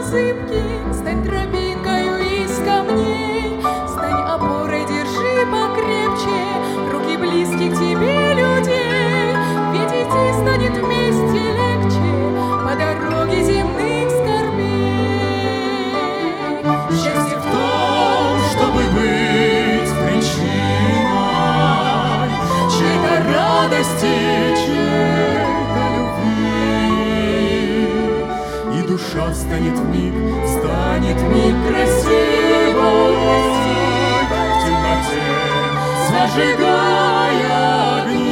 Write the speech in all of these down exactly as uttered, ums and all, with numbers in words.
зыбкий, стань тропинкою из камней, стань опорой, держи покрепче руки близких тебе людей, ведь идти станет вместе легче по дороге земных скорбей. Счастье в том, чтобы быть причиной чьей-то радости, чьей-то любви, и душа станет вмиг, станет вмиг красивой в темноте, зажигая огни.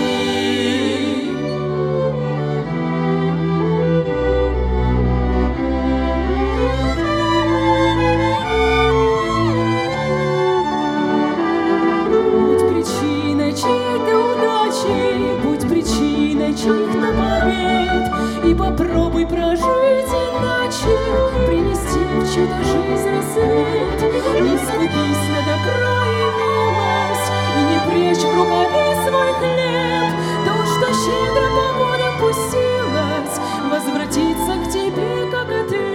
Будь причиной чьей-то удачи, будь причиной чьих-то побед, и попробуй прожить иначе, принести в чудо жизнь рассвет. Не скупись на добро и милость, и не прячь в рукаве свой хлеб. То, что щедро по морям пустилось, возвратится к тебе как ответ.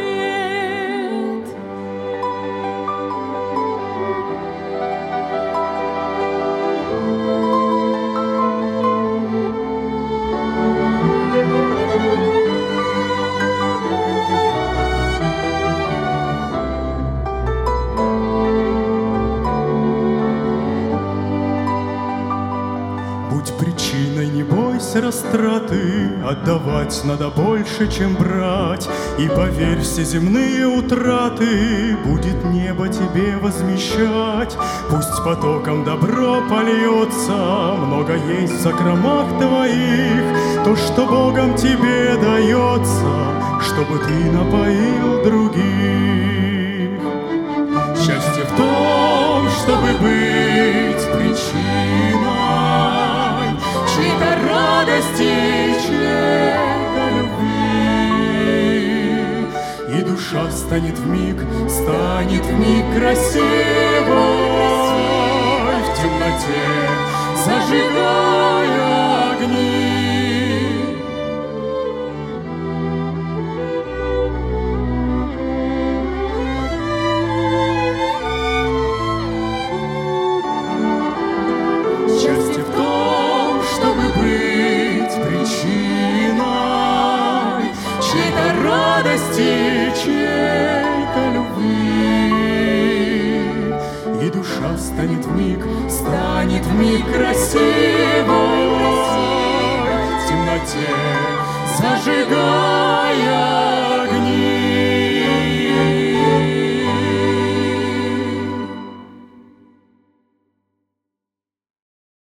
Будь причиной, не бойся растраты, отдавать надо больше, чем брать. И поверь, все земные утраты будет небо тебе возмещать. Пусть потоком добро польется, много есть в закромах твоих, то, что Богом тебе дается, чтобы ты напоил других. Счастье в том, чтобы быть причиной чьей-то радости, чьей-то любви, и душа станет вмиг, станет вмиг красивой в темноте, зажигая огни. Счастье в том, чтобы быть причиной чьей-то радости, чьей-то любви, и душа станет вмиг, станет вмиг красивой в темноте, зажигая